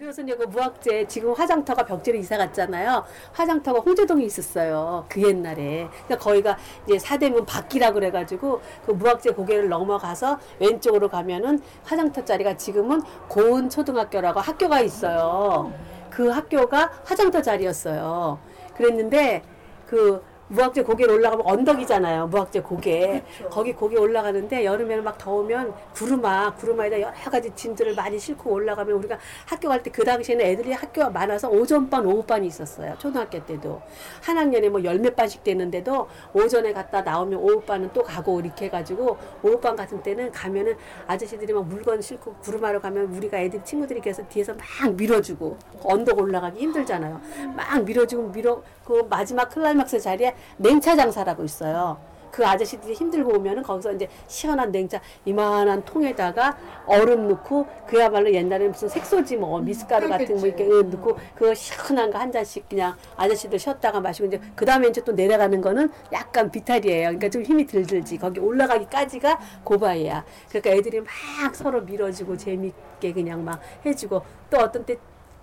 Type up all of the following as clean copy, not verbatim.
그래서 이제 그 무학재 지금 화장터가 벽지로 이사 갔잖아요. 화장터가 홍제동에 있었어요. 그 옛날에. 그러니까 거기가 이제 사대문 밖이라 그래가지고 그 무학재 고개를 넘어가서 왼쪽으로 가면은 화장터 자리가 지금은 고은 초등학교라고 학교가 있어요. 그 학교가 화장터 자리였어요. 그랬는데 그 무학재 고개를 올라가면 언덕이잖아요. 무학재 고개. 그렇죠. 거기 고개 올라가는데 여름에는 막 더우면 구루마에다 여러 가지 짐들을 많이 싣고 올라가면 우리가 학교 갈 때 그 당시에는 애들이 학교가 많아서 오전반, 오후반이 있었어요. 초등학교 때도. 한 학년에 뭐 열 몇 반씩 되는데도 오전에 갔다 나오면 오후반은 또 가고 이렇게 해가지고 오후반 같은 때는 가면은 아저씨들이 막 물건 싣고 구루마로 가면 우리가 애들 친구들이 계속 뒤에서 막 밀어주고 언덕 올라가기 힘들잖아요. 막 밀어주고 그 마지막 클라이막스 자리에 냉차 장사라고 있어요. 그 아저씨들이 힘들고 오면은 거기서 이제 시원한 냉차 이만한 통에다가 얼음 넣고 그야말로 옛날에 무슨 색소지 뭐 미숫가루 같은 거 이렇게 넣고 그거 시원한 거 한 잔씩 그냥 아저씨들 쉬었다가 마시고 이제 그 다음에 이제 또 내려가는 거는 약간 비탈이에요. 그러니까 좀 힘이 들지. 거기 올라가기까지가 고바이야. 그러니까 애들이 막 서로 밀어주고 재밌게 그냥 막 해주고 또 어떤 때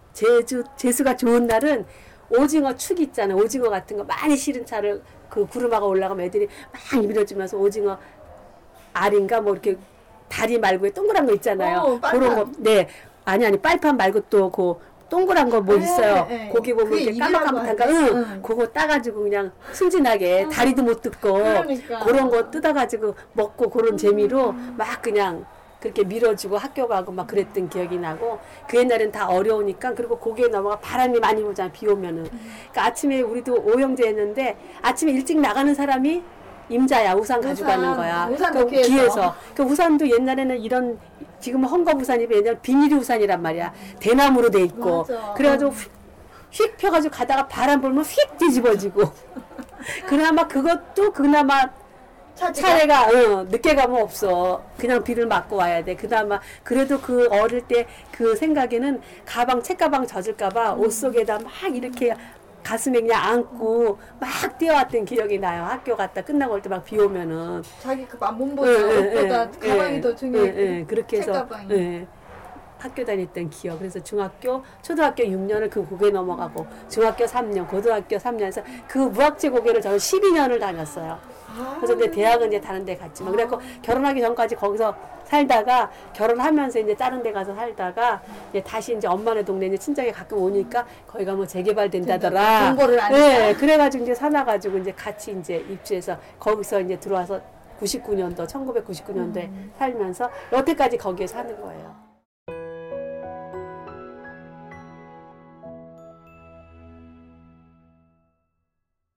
재수가 좋은 날은 오징어 축 있잖아요. 오징어 같은 거 많이 실은 차를 그 구루마가 올라가면 애들이 막 밀어주면서 오징어 알인가 뭐 이렇게 다리 말고 동그란 거 있잖아요. 그런 거, 네. 아니, 빨판 말고 또 그 동그란 거 뭐 있어요. 거기 보면 이렇게 까맣까맣한가, 그거 따가지고 그냥 순진하게 다리도 못 뜯고 그러니까. 그런 거 뜯어가지고 먹고 그런 재미로 막 그냥 그렇게 밀어주고 학교 가고 막 그랬던 기억이 나고 그 옛날엔 다 어려우니까 그리고 거기에 넘어가 바람이 많이 불잖아 비 오면은 그러니까 아침에 우리도 오영제 했는데 아침에 일찍 나가는 사람이 임자야 우산 가져가는 거야 그 기에서 그 우산도 옛날에는 이런 지금은 헝겊 우산이 옛날 비닐 우산이란 말이야 대나무로 돼 있고 맞아. 그래가지고 휙 펴가지고 가다가 바람 불면 휙 뒤집어지고 그나마 그것도 그나마 차례가 늦게 가면 없어. 그냥 비를 맞고 와야 돼. 그나마 그래도 그 어릴 때 그 생각에는 책가방 젖을까봐 옷 속에다 막 이렇게 가슴에 그냥 안고 막 뛰어왔던 기억이 나요. 학교 갔다 끝나고 올 때 막 비 오면은 자기 그 몸보다 옷보다 가방이 더 중요해. 그렇게 해서 학교 다녔던 기억. 그래서 초등학교 6년을 그 고개 넘어가고 중학교 3년, 고등학교 3년에서 그 무학재 고개를 저는 12년을 다녔어요. 그래서 이제 대학은 이제 다른 데 갔지만 그래갖고 결혼하기 전까지 거기서 살다가 결혼하면서 이제 다른 데 가서 살다가 이제 다시 이제 엄마네 동네 이제 친정에 가끔 오니까 거기가 뭐 재개발된다더라. 정보를 아니까. 네, 그래가지고 이제 사놔가지고 이제 같이 이제 입주해서 거기서 이제 들어와서 1999년도에 살면서 여태까지 거기에 사는 거예요.